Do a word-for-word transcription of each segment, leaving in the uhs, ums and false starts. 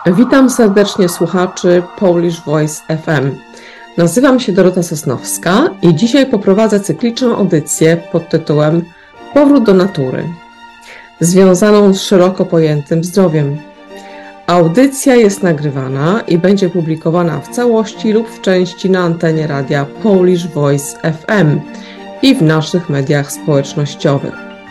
Witam serdecznie słuchaczy Polish Voice F M. Nazywam się Dorota Sosnowska i dzisiaj poprowadzę cykliczną audycję pod tytułem Powrót do natury, związaną z szeroko pojętym zdrowiem. Audycja jest nagrywana i będzie publikowana w całości lub w części na antenie radia Polish Voice F M i w naszych mediach społecznościowych.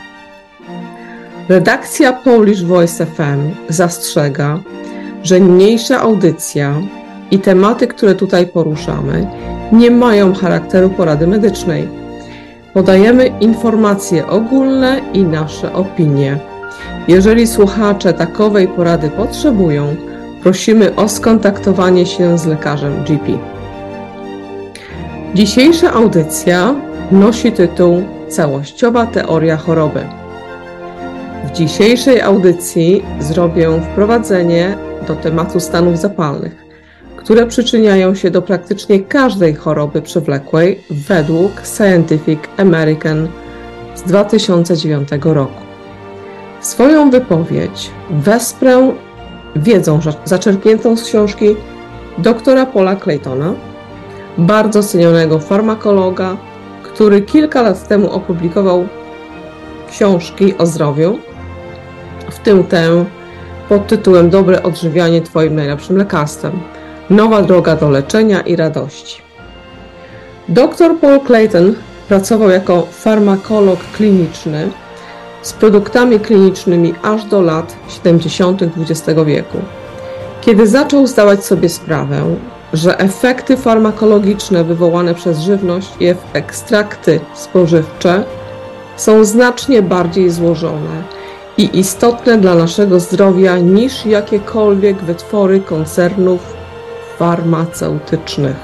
Redakcja Polish Voice F M zastrzega, że niniejsza audycja i tematy, które tutaj poruszamy, nie mają charakteru porady medycznej. Podajemy informacje ogólne i nasze opinie. Jeżeli słuchacze takowej porady potrzebują, prosimy o skontaktowanie się z lekarzem G P. Dzisiejsza audycja nosi tytuł Całościowa teoria choroby. W dzisiejszej audycji zrobię wprowadzenie do tematu stanów zapalnych, które przyczyniają się do praktycznie każdej choroby przewlekłej według Scientific American z dwa tysiące dziewiątego roku. Swoją wypowiedź wesprę wiedzą zaczerpniętą z książki doktora Paula Claytona, bardzo cenionego farmakologa, który kilka lat temu opublikował książki o zdrowiu, w tym tę pod tytułem Dobre odżywianie Twoim najlepszym lekarstwem. Nowa droga do leczenia i radości. Doktor Paul Clayton pracował jako farmakolog kliniczny z produktami klinicznymi aż do lat siedemdziesiątych dwudziestego wieku. Kiedy zaczął zdawać sobie sprawę, że efekty farmakologiczne wywołane przez żywność i ekstrakty spożywcze są znacznie bardziej złożone i istotne dla naszego zdrowia niż jakiekolwiek wytwory koncernów farmaceutycznych.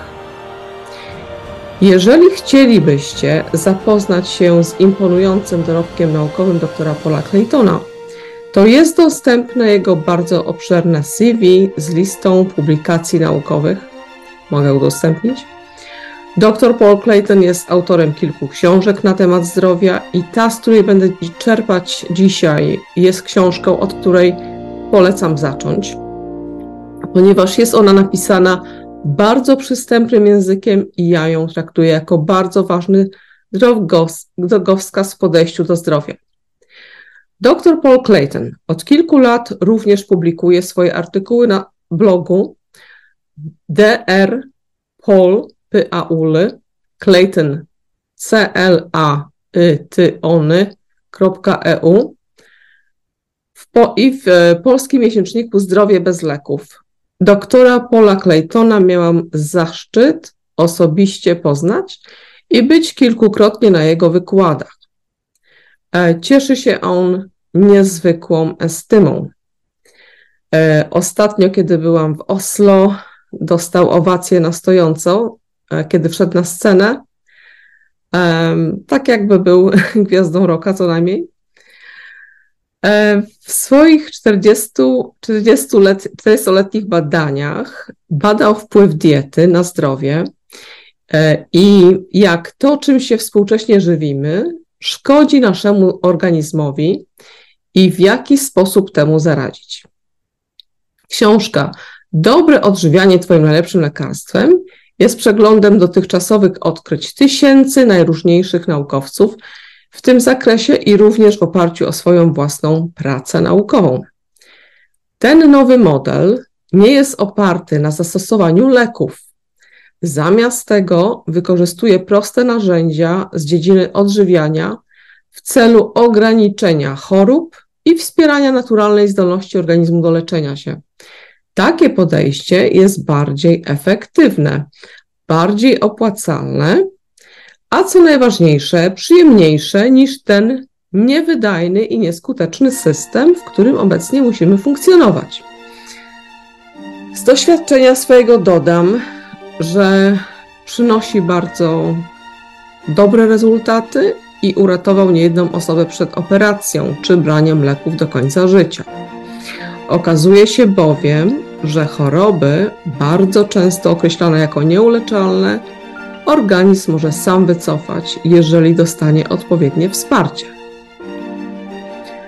Jeżeli chcielibyście zapoznać się z imponującym dorobkiem naukowym doktora Paula Claytona, to jest dostępne jego bardzo obszerne C V z listą publikacji naukowych. Mogę udostępnić. Doktor Paul Clayton jest autorem kilku książek na temat zdrowia i ta, z której będę czerpać dzisiaj, jest książką, od której polecam zacząć, ponieważ jest ona napisana bardzo przystępnym językiem i ja ją traktuję jako bardzo ważny drogowskaz w podejściu do zdrowia. Doktor Paul Clayton od kilku lat również publikuje swoje artykuły na blogu dr Paul Paul Clayton C L A Y T O N kropka e u i w polskim miesięczniku Zdrowie bez leków. Doktora Paula Claytona miałam zaszczyt osobiście poznać i być kilkukrotnie na jego wykładach. Cieszy się on niezwykłą estymą. Ostatnio, kiedy byłam w Oslo, dostał owację na stojąco, kiedy wszedł na scenę, tak jakby był gwiazdą rocka co najmniej. W swoich czterdziestoletnich badaniach badał wpływ diety na zdrowie i jak to, czym się współcześnie żywimy, szkodzi naszemu organizmowi i w jaki sposób temu zaradzić. Książka Dobre odżywianie Twoim najlepszym lekarstwem jest przeglądem dotychczasowych odkryć tysięcy najróżniejszych naukowców w tym zakresie i również w oparciu o swoją własną pracę naukową. Ten nowy model nie jest oparty na zastosowaniu leków. Zamiast tego wykorzystuje proste narzędzia z dziedziny odżywiania w celu ograniczenia chorób i wspierania naturalnej zdolności organizmu do leczenia się. Takie podejście jest bardziej efektywne, bardziej opłacalne, a co najważniejsze, przyjemniejsze niż ten niewydajny i nieskuteczny system, w którym obecnie musimy funkcjonować. Z doświadczenia swojego dodam, że przynosi bardzo dobre rezultaty i uratował niejedną osobę przed operacją czy braniem leków do końca życia. Okazuje się bowiem, że choroby, bardzo często określane jako nieuleczalne, organizm może sam wycofać, jeżeli dostanie odpowiednie wsparcie.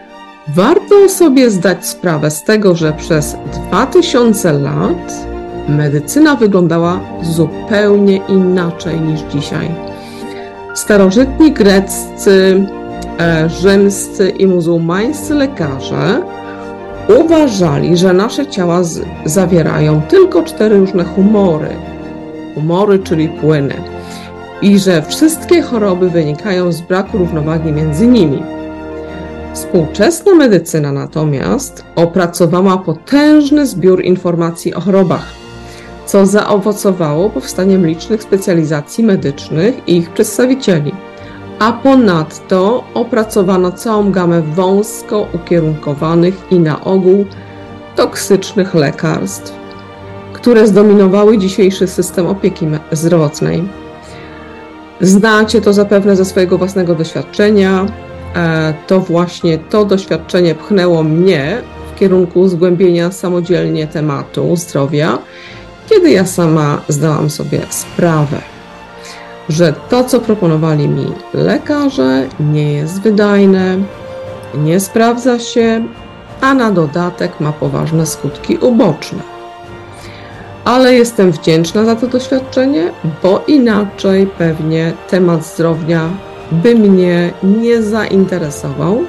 Warto sobie zdać sprawę z tego, że przez dwa tysiące lat medycyna wyglądała zupełnie inaczej niż dzisiaj. Starożytni greccy, rzymscy i muzułmańscy lekarze uważali, że nasze ciała z- zawierają tylko cztery różne humory. Humory, czyli płyny. I że wszystkie choroby wynikają z braku równowagi między nimi. Współczesna medycyna natomiast opracowała potężny zbiór informacji o chorobach, co zaowocowało powstaniem licznych specjalizacji medycznych i ich przedstawicieli. A ponadto opracowano całą gamę wąsko ukierunkowanych i na ogół toksycznych lekarstw, które zdominowały dzisiejszy system opieki zdrowotnej. Znacie to zapewne ze swojego własnego doświadczenia. To właśnie to doświadczenie pchnęło mnie w kierunku zgłębienia samodzielnie tematu zdrowia, kiedy ja sama zdałam sobie sprawę, że to, co proponowali mi lekarze, nie jest wydajne, nie sprawdza się, a na dodatek ma poważne skutki uboczne. Ale jestem wdzięczna za to doświadczenie, bo inaczej pewnie temat zdrowia by mnie nie zainteresował.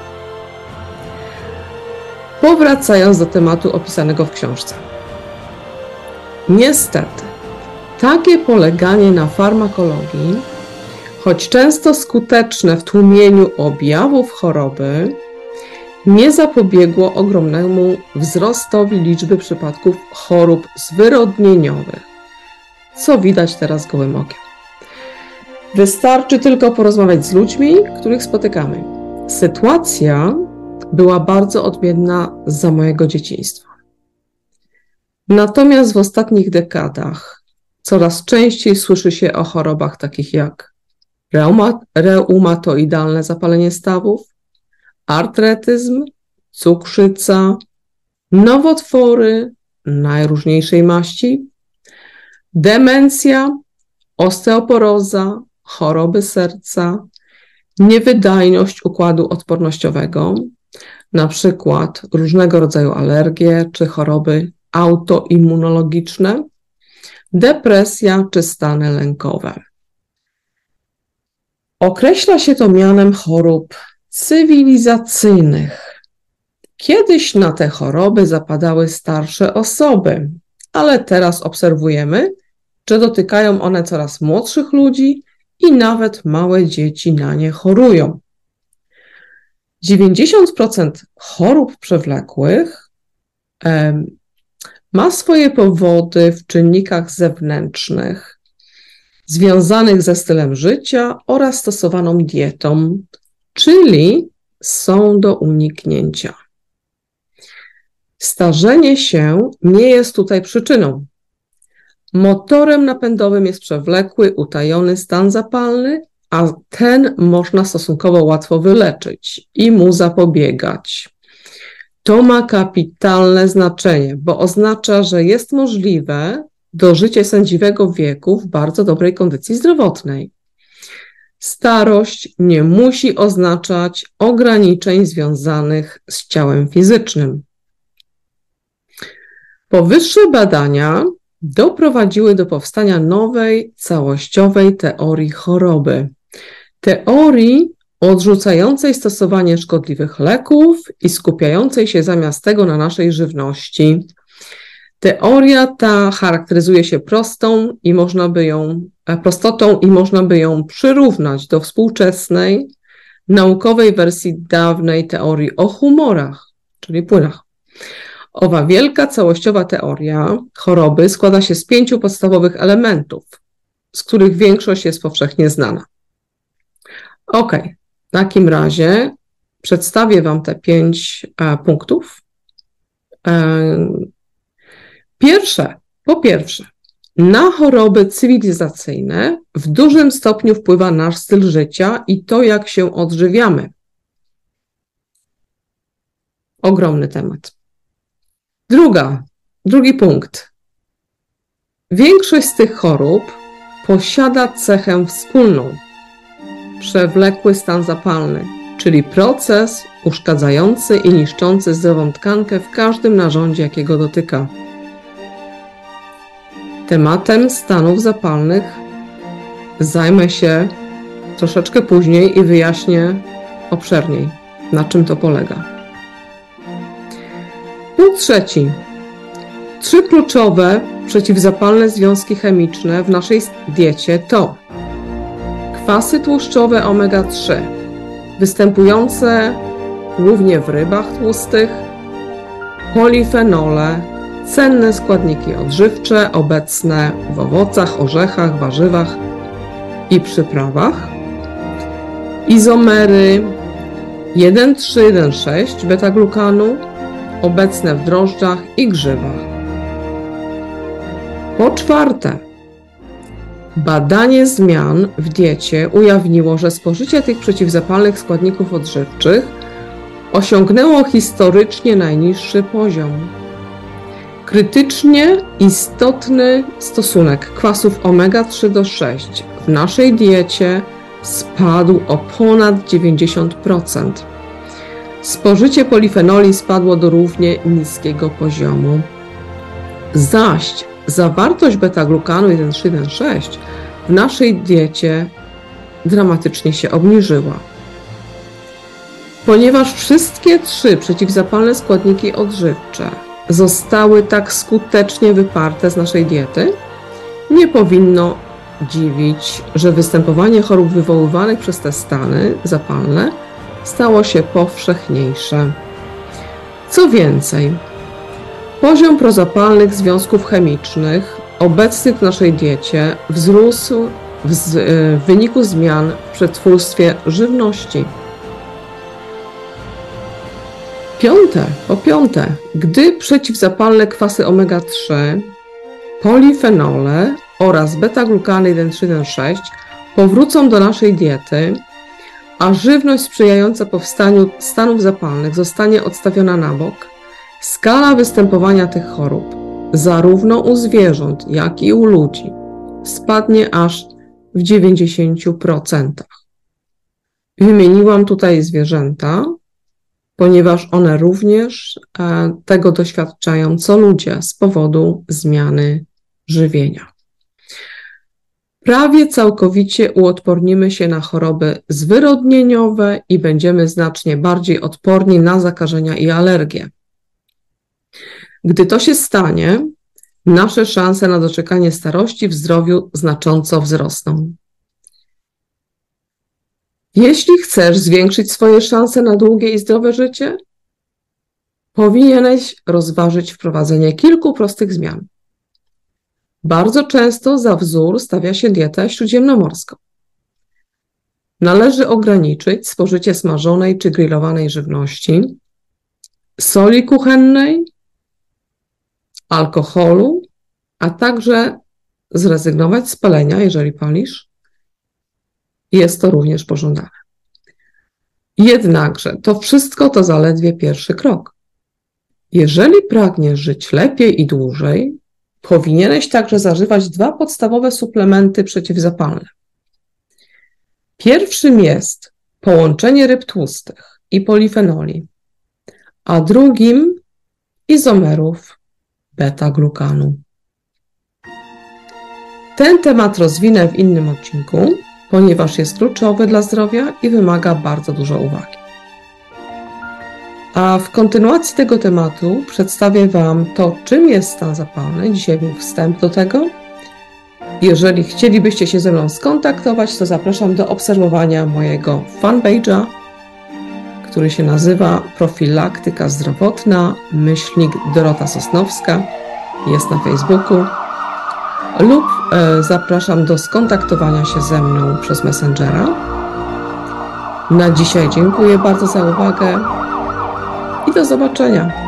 Powracając do tematu opisanego w książce. Niestety, takie poleganie na farmakologii, choć często skuteczne w tłumieniu objawów choroby, nie zapobiegło ogromnemu wzrostowi liczby przypadków chorób zwyrodnieniowych, co widać teraz gołym okiem. Wystarczy tylko porozmawiać z ludźmi, których spotykamy. Sytuacja była bardzo odmienna za mojego dzieciństwa. Natomiast w ostatnich dekadach coraz częściej słyszy się o chorobach takich jak reuma, reumatoidalne zapalenie stawów, artretyzm, cukrzyca, nowotwory najróżniejszej maści, demencja, osteoporoza, choroby serca, niewydajność układu odpornościowego, na przykład różnego rodzaju alergie czy choroby autoimmunologiczne, depresja czy stany lękowe. Określa się to mianem chorób cywilizacyjnych. Kiedyś na te choroby zapadały starsze osoby, ale teraz obserwujemy, że dotykają one coraz młodszych ludzi i nawet małe dzieci na nie chorują. dziewięćdziesiąt procent chorób przewlekłych em, ma swoje powody w czynnikach zewnętrznych, związanych ze stylem życia oraz stosowaną dietą, czyli są do uniknięcia. Starzenie się nie jest tutaj przyczyną. Motorem napędowym jest przewlekły, utajony stan zapalny, a ten można stosunkowo łatwo wyleczyć i mu zapobiegać. To ma kapitalne znaczenie, bo oznacza, że jest możliwe dożycie sędziwego wieku w bardzo dobrej kondycji zdrowotnej. Starość nie musi oznaczać ograniczeń związanych z ciałem fizycznym. Powyższe badania doprowadziły do powstania nowej, całościowej teorii choroby. Teorii odrzucającej stosowanie szkodliwych leków i skupiającej się zamiast tego na naszej żywności. Teoria ta charakteryzuje się prostą i można by ją, prostotą i można by ją przyrównać do współczesnej, naukowej wersji dawnej teorii o humorach, czyli płynach. Owa wielka, całościowa teoria choroby składa się z pięciu podstawowych elementów, z których większość jest powszechnie znana. Ok, w takim razie przedstawię Wam te pięć e, punktów. E, pierwsze, po pierwsze, na choroby cywilizacyjne w dużym stopniu wpływa nasz styl życia i to, jak się odżywiamy. Ogromny temat. Druga, drugi punkt. Większość z tych chorób posiada cechę wspólną. Przewlekły stan zapalny, czyli proces uszkadzający i niszczący zdrową tkankę w każdym narządzie, jakiego dotyka. Tematem stanów zapalnych zajmę się troszeczkę później i wyjaśnię obszerniej, na czym to polega. Punkt trzeci. Trzy kluczowe przeciwzapalne związki chemiczne w naszej diecie to kwasy tłuszczowe omega trzy, występujące głównie w rybach tłustych, polifenole, cenne składniki odżywcze obecne w owocach, orzechach, warzywach i przyprawach, izomery jeden trzy jeden sześć beta-glukanu obecne w drożdżach i grzybach. Po czwarte, badanie zmian w diecie ujawniło, że spożycie tych przeciwzapalnych składników odżywczych osiągnęło historycznie najniższy poziom. Krytycznie istotny stosunek kwasów omega trzy do sześć w naszej diecie spadł o ponad dziewięćdziesiąt procent. Spożycie polifenoli spadło do równie niskiego poziomu. Zaś zawartość beta-glukanu jeden trzy jeden sześć w naszej diecie dramatycznie się obniżyła. Ponieważ wszystkie trzy przeciwzapalne składniki odżywcze zostały tak skutecznie wyparte z naszej diety, nie powinno dziwić, że występowanie chorób wywoływanych przez te stany zapalne stało się powszechniejsze. Co więcej, poziom prozapalnych związków chemicznych obecnych w naszej diecie wzrósł w, z, w wyniku zmian w przetwórstwie żywności. Piąte, po piąte, gdy przeciwzapalne kwasy omega trzy, polifenole oraz beta-glukany jeden trzy jeden sześć powrócą do naszej diety, a żywność sprzyjająca powstaniu stanów zapalnych zostanie odstawiona na bok, skala występowania tych chorób, zarówno u zwierząt, jak i u ludzi, spadnie aż w dziewięćdziesięciu procentach. Wymieniłam tutaj zwierzęta, ponieważ one również tego doświadczają co ludzie z powodu zmiany żywienia. Prawie całkowicie uodpornimy się na choroby zwyrodnieniowe i będziemy znacznie bardziej odporni na zakażenia i alergie. Gdy to się stanie, nasze szanse na doczekanie starości w zdrowiu znacząco wzrosną. Jeśli chcesz zwiększyć swoje szanse na długie i zdrowe życie, powinieneś rozważyć wprowadzenie kilku prostych zmian. Bardzo często za wzór stawia się dietę śródziemnomorską. Należy ograniczyć spożycie smażonej czy grillowanej żywności, soli kuchennej, alkoholu, a także zrezygnować z palenia, jeżeli palisz. Jest to również pożądane. Jednakże to wszystko to zaledwie pierwszy krok. Jeżeli pragniesz żyć lepiej i dłużej, powinieneś także zażywać dwa podstawowe suplementy przeciwzapalne. Pierwszym jest połączenie ryb tłustych i polifenoli, a drugim izomerów beta-glukanu. Ten temat rozwinę w innym odcinku, ponieważ jest kluczowy dla zdrowia i wymaga bardzo dużo uwagi. A w kontynuacji tego tematu przedstawię Wam to, czym jest stan zapalny. Dzisiaj był wstęp do tego. Jeżeli chcielibyście się ze mną skontaktować, to zapraszam do obserwowania mojego fanpage'a, który się nazywa Profilaktyka Zdrowotna, myślnik Dorota Sosnowska. Jest na Facebooku. Lub e, zapraszam do skontaktowania się ze mną przez Messengera. Na dzisiaj dziękuję bardzo za uwagę i do zobaczenia.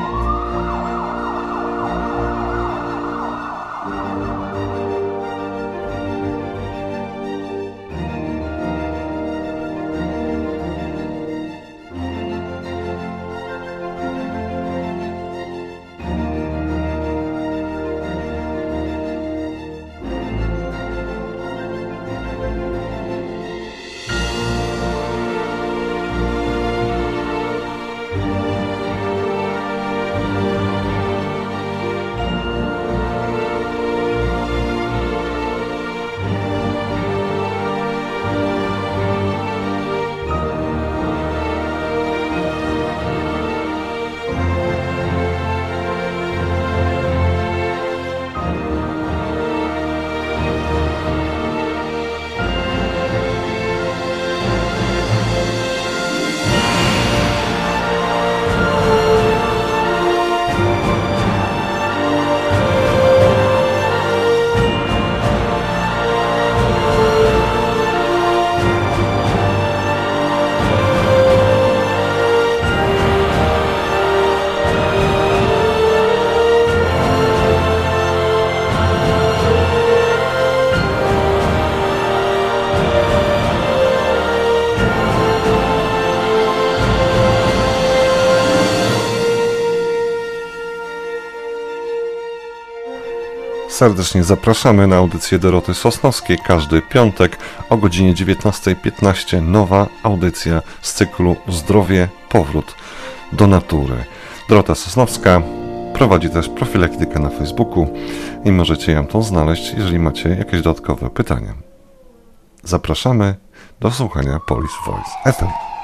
Serdecznie zapraszamy na audycję Doroty Sosnowskiej każdy piątek o godzinie dziewiętnasta piętnaście. Nowa audycja z cyklu Zdrowie, powrót do natury. Dorota Sosnowska prowadzi też profilaktykę na Facebooku i możecie ją tam znaleźć, jeżeli macie jakieś dodatkowe pytania. Zapraszamy do słuchania Polish Voice F M.